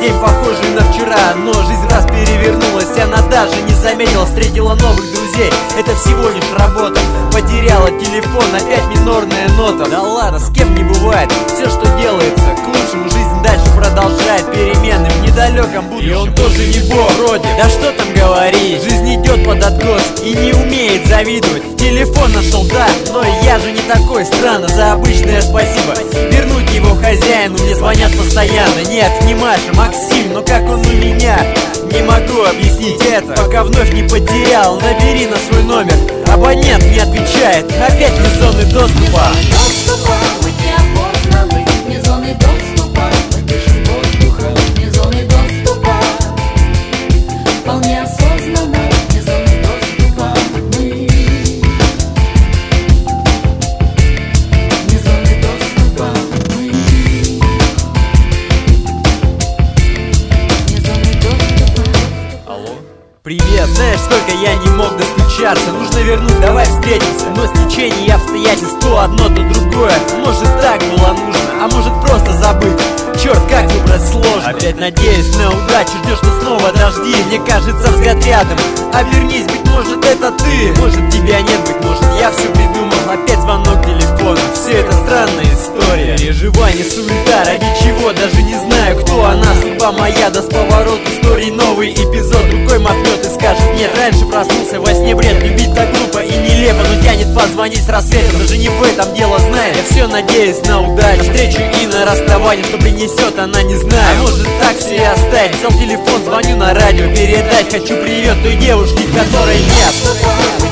день похожий на вчера, но жизнь раз перевернулась. Она даже не заметила, встретила новых друзей. Это всего лишь работа. Потеряла телефон, опять минорная нота. Да ладно, с кем не бывает. Все, что делается, к лучшему. Жизнь дальше продолжает перемены в недалеком будущем. И он тоже не бог вроде. Да что там говорить, жизнь идет под откос и не умеет завидовать. Телефон нашел, да, но я же не такой. Странно, за обычное спасибо вернуть его хозяину. Мне звонят постоянно. Нет, не Маша, Максим, но как он у меня? Не могу объяснить это, пока вновь не потерял. Набери на свой номер, абонент не отвечает. Опять вне зоны доступа. Мы неопознаны, вне зоны доступа. Мы дышим воздухом, вне зоны доступа. Вполне осознанно, вне зоны доступа. Мы вне зоны доступа. Мы вне зоны доступа. Алло? Привет, знаешь, сколько я не мог достучаться. Нужно вернуть, давай встретимся. Но стечение обстоятельств то одно, то другое. Может так было нужно, а может просто забыть. Черт, как выбрать сложно. Опять надеюсь на удачу, ждешь ты снова дожди. Мне кажется, взгляд рядом. Обернись, быть может это ты. Может тебя нет, быть может я все придумал. Опять звонок телефона, все это странная история. Переживание, суета, ради чего, даже не знаю, кто она. Судьба моя, даст поворот истории, новый эпизод. Рукой махнет и скажет нет. Раньше проснулся во сне бред, любить так глупо и нелепо. Но тянет позвонить с рассветом, даже не в этом дело, знаешь. Я все надеюсь на удачу, встречу и на расставание. Что принесет, она не знает. А может так все и оставить. Взял телефон, звоню на радио передать. Хочу привет той девушке, которой нет.